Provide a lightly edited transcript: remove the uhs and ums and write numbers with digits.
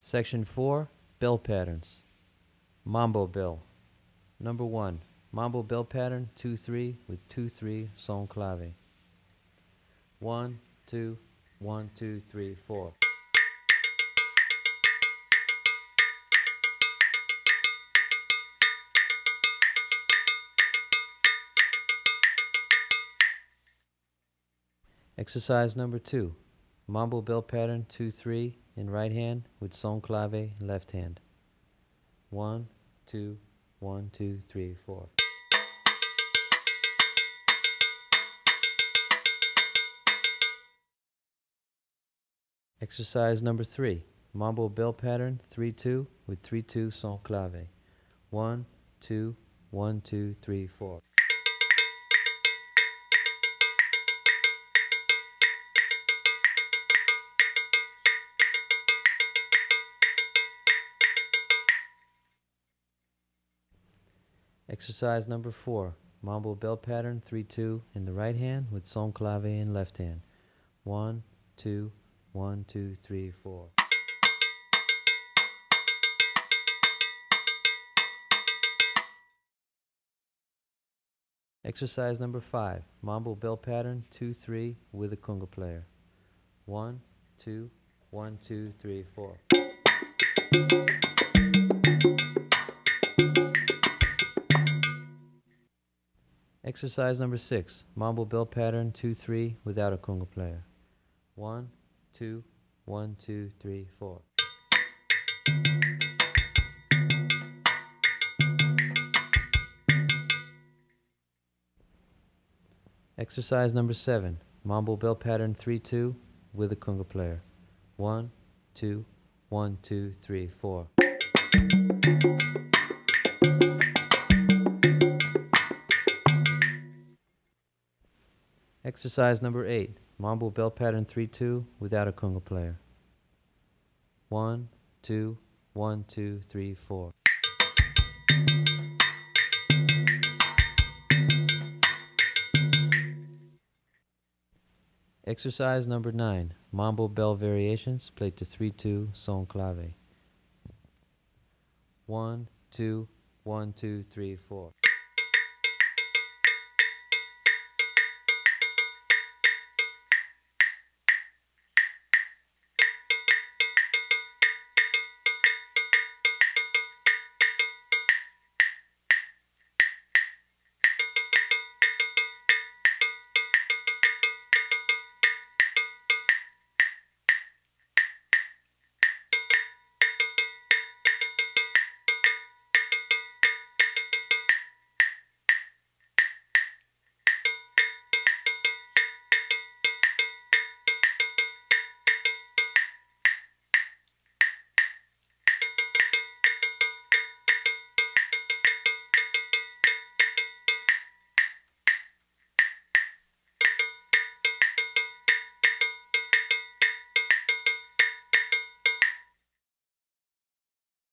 Section 4, Bell Patterns. Mambo Bell. Number 1, Mambo Bell Pattern 2-3 with 2-3 son clave. 1, 2, 1, 2, 3, 4. Exercise number 2, Mambo Bell Pattern 2-3 in right hand with son clave in left hand. 1, 2, 1, 2, 3, 4. Exercise number 3, Mambo Bell Pattern 3-2 with 3-2 son clave. 1, 2, 1, 2, 3, 4. Exercise number 4, Mambo Bell Pattern 3-2 in the right hand with son clave in left hand. 1, 2, 1, 2, 3, 4. Exercise number 5, Mambo Bell Pattern 2-3 with a conga player. 1, 2, 1, 2, 3, 4. Exercise number 6, Mambo Bell Pattern 2-3 without a conga player. 1, 2, 1, 2, 3, 4. Exercise number 7, Mambo Bell Pattern 3-2 with a conga player. 1, 2, 1, 2, 3, 4. Exercise number 8, Mambo Bell Pattern 3-2 without a conga player. 1, 2, 1, 2, 3, 4. Exercise number 9, Mambo Bell Variations played to 3-2 son clave. 1, 2, 1, 2, 3, 4.